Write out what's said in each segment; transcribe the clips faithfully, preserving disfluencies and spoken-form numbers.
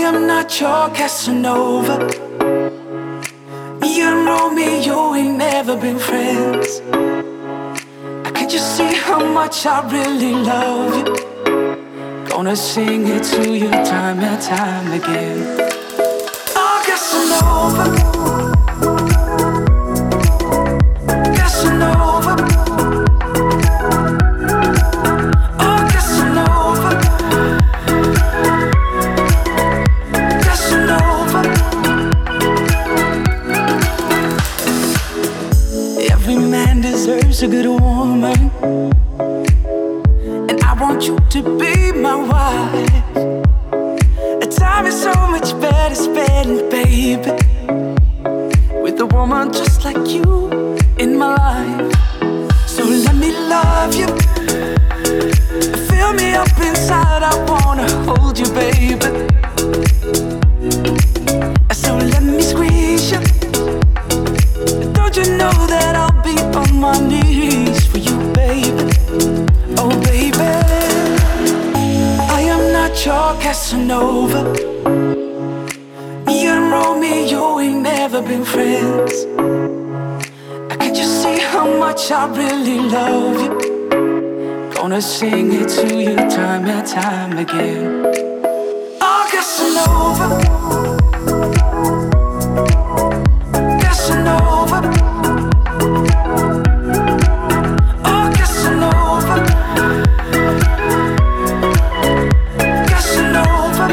am not your Casanova. Me and Romeo ain't never been friends. Can't you see how much I really love you? Gonna sing it to you time and time again. Oh, Casanova, Casanova, oh, Casanova, Casanova. Every man deserves a good woman, and I want you to be my wife. A time is so much better spent, baby, with a woman just like you in my life. So let me love you, fill me up inside, I wanna hold you, baby. So let me squeeze you. Don't you know that I'll be on my knees for you, baby? Oh, baby, I am not your Casanova. Me and Romeo ain't never been friends. Can't you see how much I really love you? Gonna sing it to you time and time again. Oh, Casanova, Casanova, oh, Casanova, Casanova.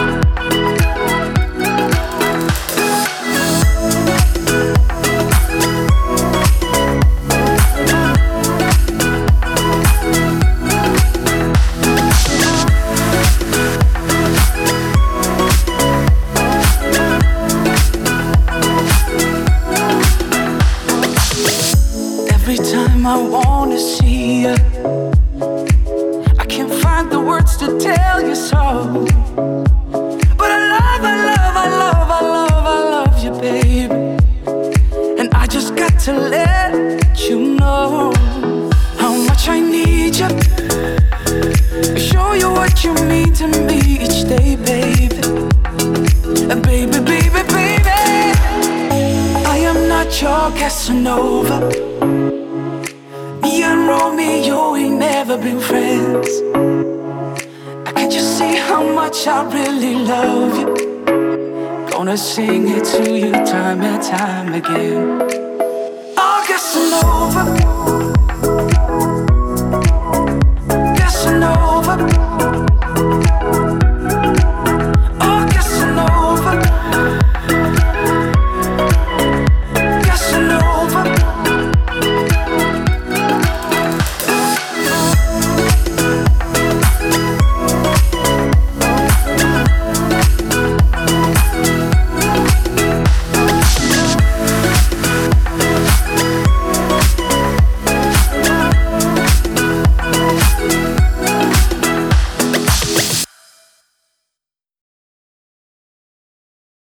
Every time I wanna see you, I can't find the words to tell you so. But I love, I love, I love, I love, I love you, baby. And I just got to let you know how much I need you. Show you what you mean to me each day, baby. And baby, baby, baby, I am not your Casanova. Me and Romeo ain't never been friends. Can't you see how much I really love you? Gonna sing it to you time and time again. Oh, Casanova,